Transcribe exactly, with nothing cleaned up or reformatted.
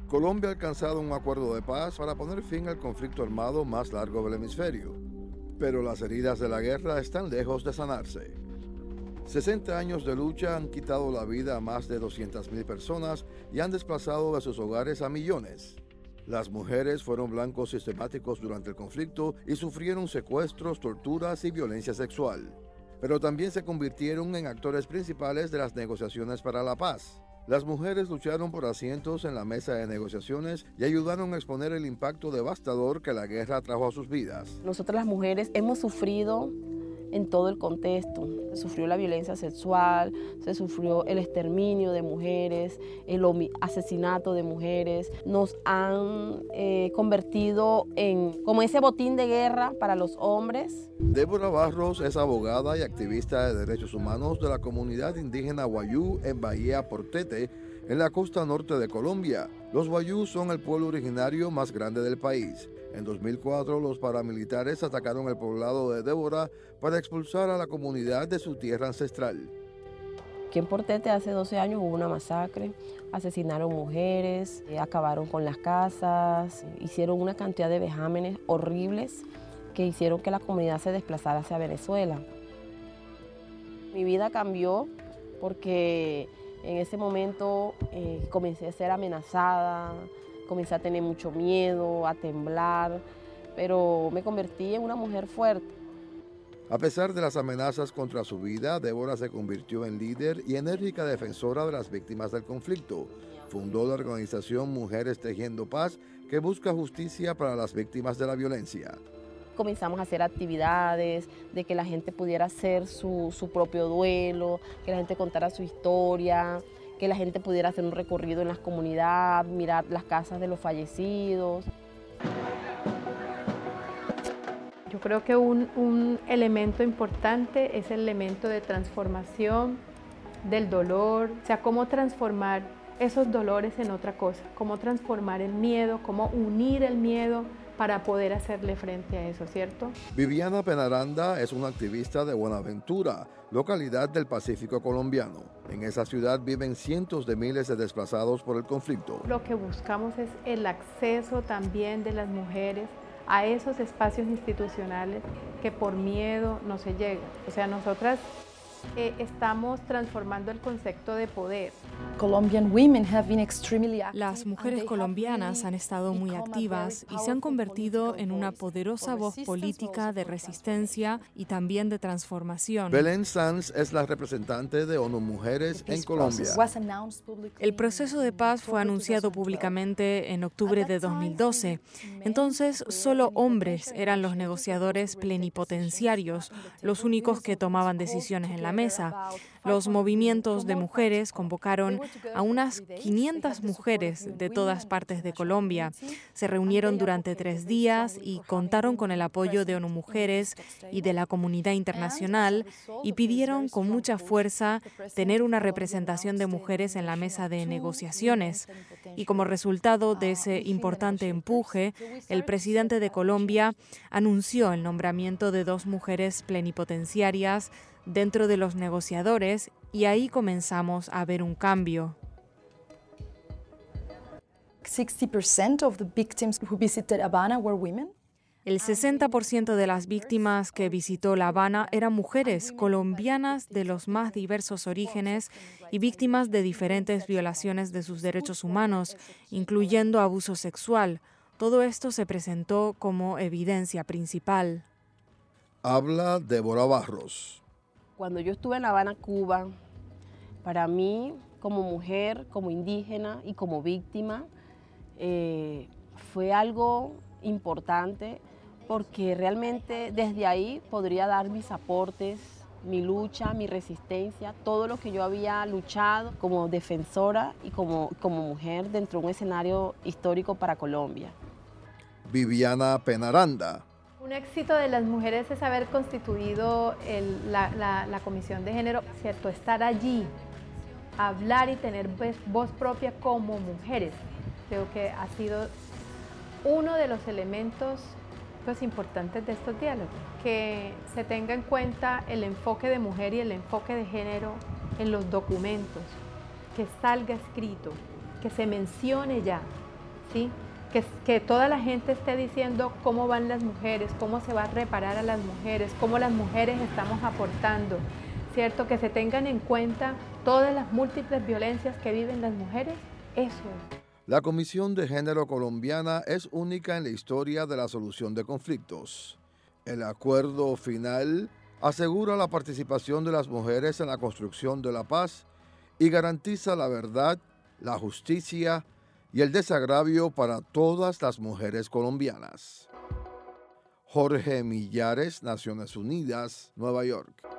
Colombia ha alcanzado un acuerdo de paz para poner fin al conflicto armado más largo del hemisferio, pero las heridas de la guerra están lejos de sanarse. sesenta años de lucha han quitado la vida a más de doscientas mil personas y han desplazado de sus hogares a millones. Las mujeres fueron blancos sistemáticos durante el conflicto y sufrieron secuestros, torturas y violencia sexual. Pero también se convirtieron en actores principales de las negociaciones para la paz. Las mujeres lucharon por asientos en la mesa de negociaciones y ayudaron a exponer el impacto devastador que la guerra trajo a sus vidas. Nosotras las mujeres hemos sufrido en todo el contexto. Se sufrió la violencia sexual, se sufrió el exterminio de mujeres, el asesinato de mujeres. Nos han eh, convertido en como ese botín de guerra para los hombres. Débora Barros es abogada y activista de derechos humanos de la comunidad indígena Wayuu en Bahía Portete, en la costa norte de Colombia. Los Wayuu son el pueblo originario más grande del país. En dos mil cuatro, los paramilitares atacaron el poblado de Débora para expulsar a la comunidad de su tierra ancestral. Aquí en Portete hace doce años hubo una masacre, asesinaron mujeres, acabaron con las casas, hicieron una cantidad de vejámenes horribles que hicieron que la comunidad se desplazara hacia Venezuela. Mi vida cambió porque en ese momento eh, comencé a ser amenazada, comencé a tener mucho miedo, a temblar, pero me convertí en una mujer fuerte. A pesar de las amenazas contra su vida, Débora se convirtió en líder y enérgica defensora de las víctimas del conflicto. Fundó la organización Mujeres Tejiendo Paz, que busca justicia para las víctimas de la violencia. Comenzamos a hacer actividades, de que la gente pudiera hacer su, su propio duelo, que la gente contara su historia, que la gente pudiera hacer un recorrido en las comunidades, mirar las casas de los fallecidos. Yo creo que un, un elemento importante es el elemento de transformación del dolor, o sea, cómo transformar esos dolores en otra cosa, cómo transformar el miedo, cómo unir el miedo para poder hacerle frente a eso, ¿cierto? Viviana Penaranda es una activista de Buenaventura, localidad del Pacífico colombiano. En esa ciudad viven cientos de miles de desplazados por el conflicto. Lo que buscamos es el acceso también de las mujeres a esos espacios institucionales que por miedo no se llegan. O sea, nosotras eh, estamos transformando el concepto de poder. Las mujeres colombianas han estado muy activas y se han convertido en una poderosa voz política de resistencia y también de transformación. Belén Sanz es la representante de ONU Mujeres en Colombia. El proceso de paz fue anunciado públicamente en octubre de dos mil doce. Entonces, solo hombres eran los negociadores plenipotenciarios, los únicos que tomaban decisiones en la mesa. Los movimientos de mujeres convocaron a unas quinientas mujeres de todas partes de Colombia. Se reunieron durante tres días y contaron con el apoyo de ONU Mujeres y de la comunidad internacional y pidieron con mucha fuerza tener una representación de mujeres en la mesa de negociaciones. Y como resultado de ese importante empuje, el presidente de Colombia anunció el nombramiento de dos mujeres plenipotenciarias dentro de los negociadores y ahí comenzamos a ver un cambio. El sesenta por ciento de las víctimas que visitó La Habana eran mujeres colombianas de los más diversos orígenes y víctimas de diferentes violaciones de sus derechos humanos, incluyendo abuso sexual. Todo esto se presentó como evidencia principal. Habla Débora Barros. Cuando yo estuve en La Habana, Cuba, para mí, como mujer, como indígena y como víctima, eh, fue algo importante porque realmente desde ahí podría dar mis aportes, mi lucha, mi resistencia, todo lo que yo había luchado como defensora y como, como mujer dentro de un escenario histórico para Colombia. Viviana Penaranda. Un éxito de las mujeres es haber constituido el, la, la, la Comisión de Género, ¿cierto? Estar allí, hablar y tener voz propia como mujeres. Creo que ha sido uno de los elementos pues, importantes de estos diálogos. Que se tenga en cuenta el enfoque de mujer y el enfoque de género en los documentos, que salga escrito, que se mencione ya ¿sí? Que, que toda la gente esté diciendo cómo van las mujeres, cómo se va a reparar a las mujeres, cómo las mujeres estamos aportando, ¿cierto? Que se tengan en cuenta todas las múltiples violencias que viven las mujeres, eso es. La Comisión de Género colombiana es única en la historia de la solución de conflictos. El acuerdo final asegura la participación de las mujeres en la construcción de la paz y garantiza la verdad, la justicia y el desagravio para todas las mujeres colombianas. Jorge Millares, Naciones Unidas, Nueva York.